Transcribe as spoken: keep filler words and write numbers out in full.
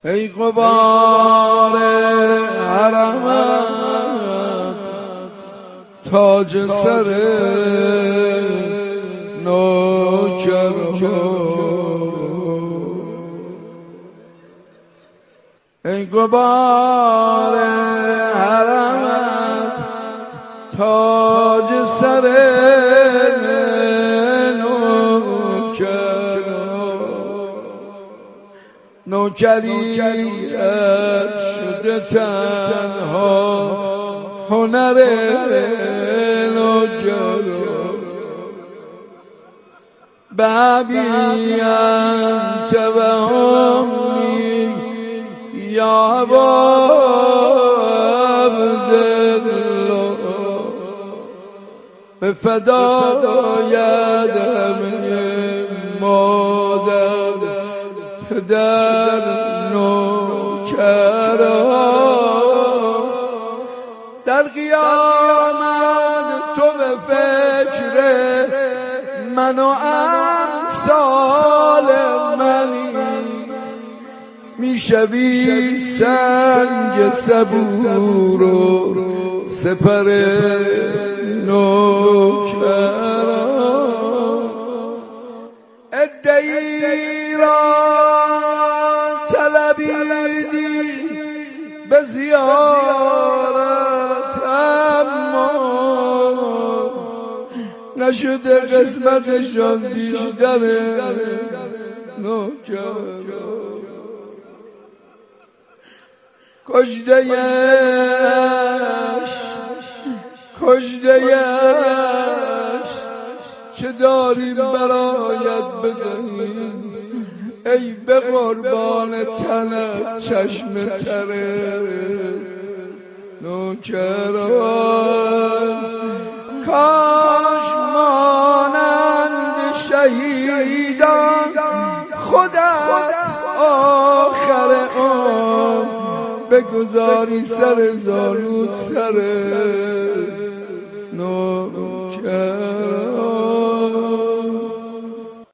ای غبار حرمت تاج سر نوکرها، ای غبار حرمت تاج سر نوکرها، نوکریت شده تنها هنر نوکرها. بابی انت و امی یا ابا عبدالله، به فدای همه مادر پدر نوکرها. در قیامت تو به فکر من و امثال منی، میشوی سنگ صبور و سپر نوکرها. ادعی را طلبیدی به زیارت، اما نشده قسمتشان بیشتر نوکرها. کشته‌اش کشته‌اش چه داریم برایت بدهیم، ای به قربان تنت چشم تر نوکرها. کاش مانند شهیدان خودت آخر عمر بگذاری سر زانوت سر نو